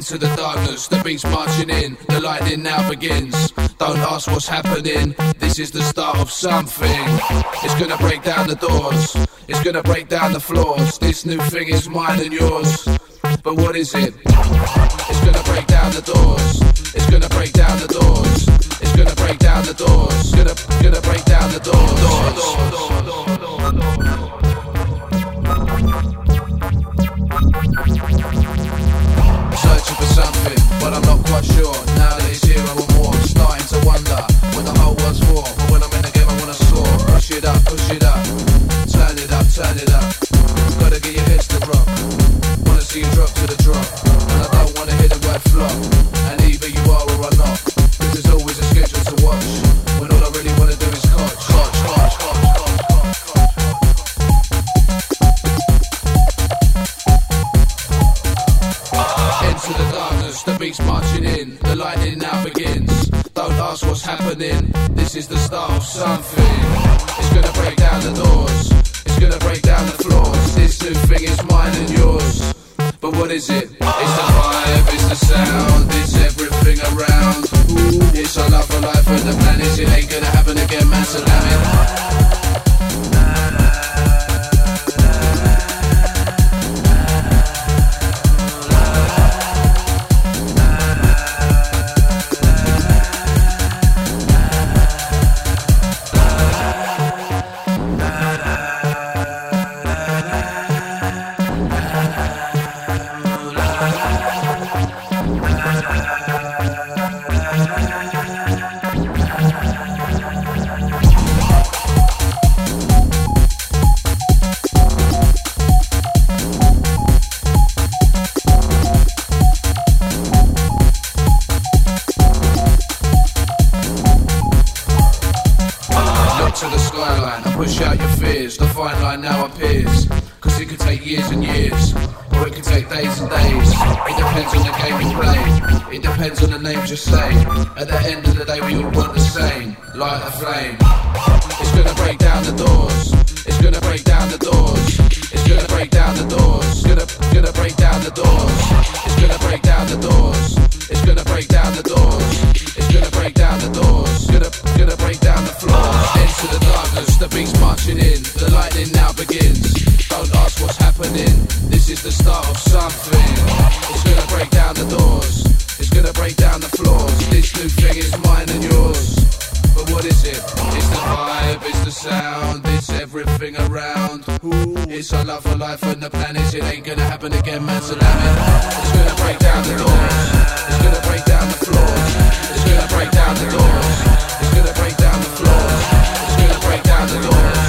Into the darkness, the beat's marching in, the lightning now begins. Don't ask what's happening, this is the start of something. It's gonna break down the doors, it's gonna break down the floors. This new thing is mine and yours, but what is it? It's gonna break down the doors, it's gonna break down the doors, it's gonna break down the doors, gonna break down the doors. Searching for something, but I'm not quite sure. Now that it's here, I want more. Starting to wonder what the whole world's for. But when I'm in the game, I wanna soar. Push it up, push it up. Turn it up, turn it up. Gotta get your heads to rock. Wanna see you drop to the drop. And I don't wanna hear the word flop. And either you are or I'm not. Cause there's always a schedule to watch. When all I really wanna do is coach. Into the darkness, the beat's marching in, the lightning now begins. Don't ask what's happening, this is the start of something. It's gonna break down the doors, it's gonna break down the floors. This new thing is mine and yours, but what is it? It's the vibe, it's the sound, it's everything around. It's our love for life and the planet, it ain't gonna happen again, man, so damn it. To the skyline and push out your fears. The fine line now appears, cause it could take years and years, or it could take days and days. It depends on the game you play, it depends on the names you say. At the end of the day we all want the same, light a flame. It's gonna break down the doors, it's gonna break down the doors, it's gonna break down the doors, gonna break down the doors, it's gonna break down the doors, it's gonna break down the doors, it's gonna break down the doors, gonna break down the floor. Into the darkness, the beat's marching in, the lightning now begins. Don't ask what's happening, this is the start of something. It's gonna break down the doors, it's gonna break down the floors. This new thing is mine and yours, but what is it? It's the vibe, it's the sound, it's everything around. It's our love for life and the planet, it ain't gonna happen again, man, so damn it. It's gonna break down the doors, it's gonna break down the floors, it's gonna break down the doors, it's gonna break down the floors, it's gonna break down the doors.